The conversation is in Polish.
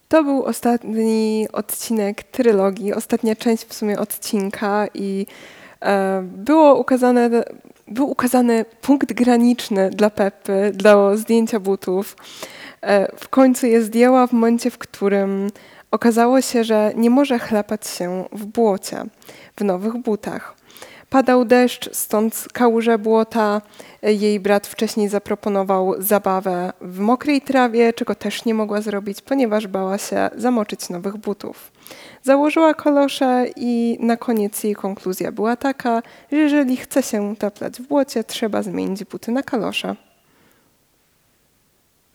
To był ostatni odcinek trylogii, ostatnia część w sumie odcinka i był ukazany punkt graniczny dla Peppy, do zdjęcia butów. W końcu je zdjęła w momencie, w którym okazało się, że nie może chlapać się w błocie, w nowych butach. Padał deszcz, stąd kałuże błota. Jej brat wcześniej zaproponował zabawę w mokrej trawie, czego też nie mogła zrobić, ponieważ bała się zamoczyć nowych butów. Założyła kalosze i na koniec jej konkluzja była taka, że jeżeli chce się taplać w błocie, trzeba zmienić buty na kalosze.